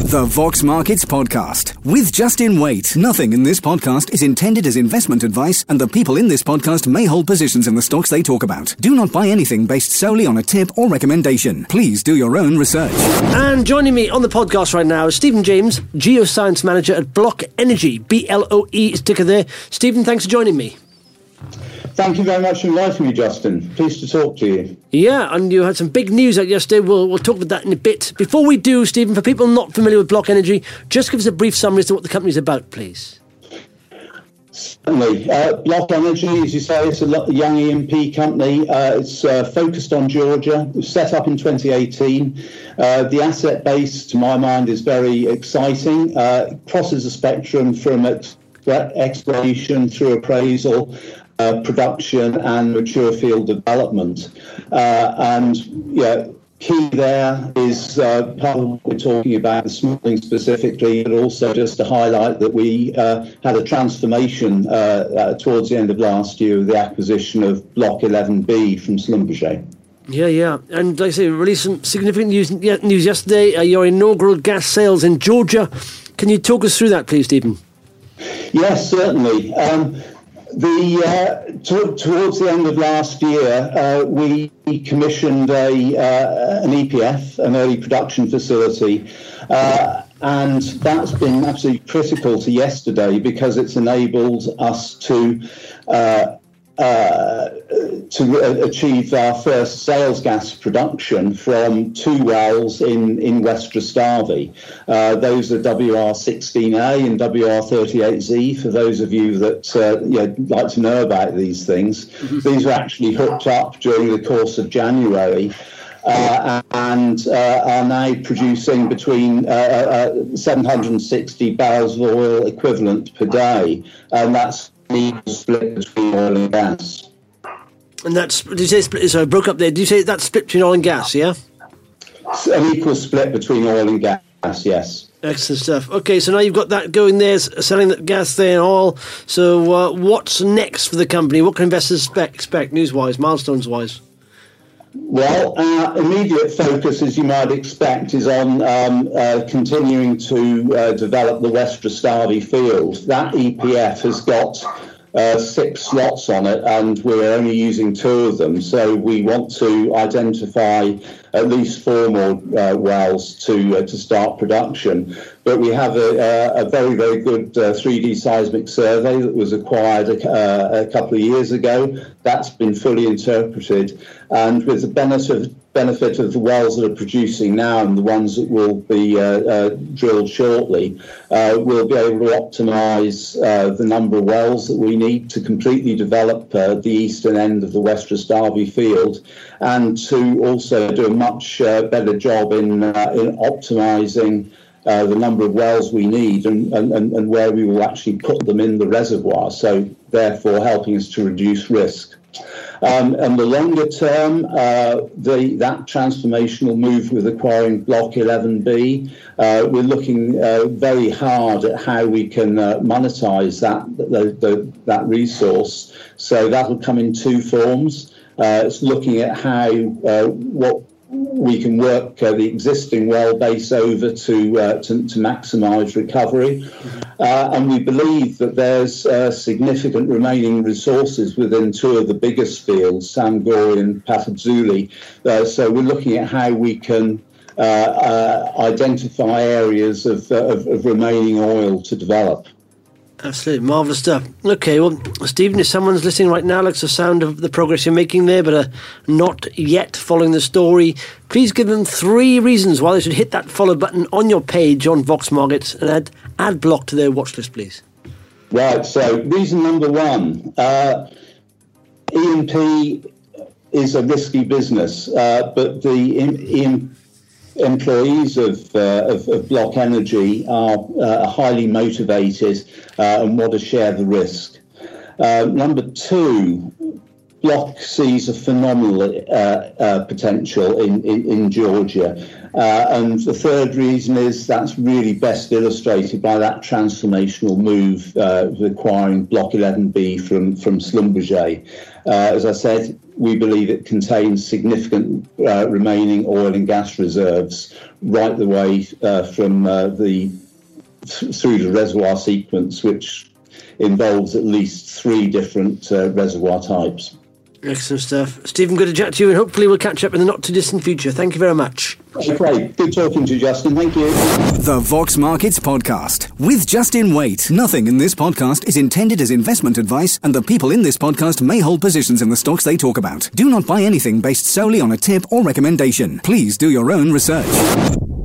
The Vox Markets Podcast with Justin Waite. Nothing in this podcast is intended as investment advice, and the people in this podcast may hold positions in the stocks they talk about. Do not buy anything based solely on a tip or recommendation. Please do your own research. And joining me on the podcast right now is Stephen James, Geoscience Manager at Block Energy. BLOE is ticker there. Stephen, thanks for joining me. Thank you very much for inviting me, Justin. Pleased to talk to you. Yeah, and you had some big news out yesterday. We'll talk about that in a bit. Before we do, Stephen, for people not familiar with Block Energy, just give us a brief summary as to what the company's about, please. Certainly. Block Energy, as you say, it's a young E&P company. It's focused on Georgia. It was set up in 2018. The asset base, to my mind, is very exciting. It crosses the spectrum from exploration through appraisal, production and mature field development. Key there is part of what we're talking about this morning specifically, but also just to highlight that we had a transformation towards the end of last year with the acquisition of Block 11B from Schlumberger. Yeah. And like I say, released some significant news yesterday. Your inaugural gas sales in Georgia. Can you talk us through that, please, Stephen? Yes, certainly. Towards the end of last year, we commissioned an EPF, an early production facility, and that's been absolutely critical to yesterday because it's enabled us to achieve our first sales gas production from two wells in West Rustavi. Those are WR16A and WR38Z, for those of you that like to know about these things. Mm-hmm. These were actually hooked up during the course of January and are now producing between 760 barrels of oil equivalent per day, and that's split between oil and gas. And that's, did you say split? So I broke up there. Did you say that's split between oil and gas, yeah? An equal split between oil and gas, yes. Excellent stuff. Okay, so now you've got that going there, selling that gas there and oil. So what's next for the company? What can investors expect news-wise, milestones-wise? Well, our immediate focus, as you might expect, is on continuing to develop the West Rustavi field. That EPF has got 6 slots on it, and we're only using 2 of them. So we want to identify at least 4 more wells to start production. But we have a very, very good 3D seismic survey that was acquired a couple of years ago. That's been fully interpreted, and with the benefit of the wells that are producing now and the ones that will be drilled shortly, we'll be able to optimise the number of wells that we need to completely develop the eastern end of the West Rustavi field, and to also do a much better job in optimising the number of wells we need and where we will actually put them in the reservoir, so therefore helping us to reduce risk. And the longer term, that transformational move with acquiring Block 11B, we're looking very hard at how we can monetize that resource. So that will come in 2 forms. It's looking at how what we can work the existing well base over to maximise recovery. And we believe that there's significant remaining resources within 2 of the biggest fields, Samgori and Patadzuli. So we're looking at how we can identify areas of remaining oil to develop. Absolutely, marvellous stuff. Okay, well, Stephen, if someone's listening right now likes the sound of the progress you're making there, but are not yet following the story, please give them 3 reasons why they should hit that follow button on your page on Vox Markets and add Block to their watch list, please. Right, so reason number 1, E&P is a risky business, but the employees of Block Energy are highly motivated and want to share the risk. Number 2, Block sees a phenomenal potential in Georgia. And the third reason is that's really best illustrated by that transformational move acquiring Block 11B from Schlumberger. As I said, we believe it contains significant remaining oil and gas reserves right the way from through the reservoir sequence, which involves at least 3 different reservoir types. Excellent stuff. Stephen, good to chat to you, and hopefully we'll catch up in the not-too-distant future. Thank you very much. Okay, good talking to you, Justin. Thank you. The Vox Markets Podcast with Justin Waite. Nothing in this podcast is intended as investment advice, and the people in this podcast may hold positions in the stocks they talk about. Do not buy anything based solely on a tip or recommendation. Please do your own research.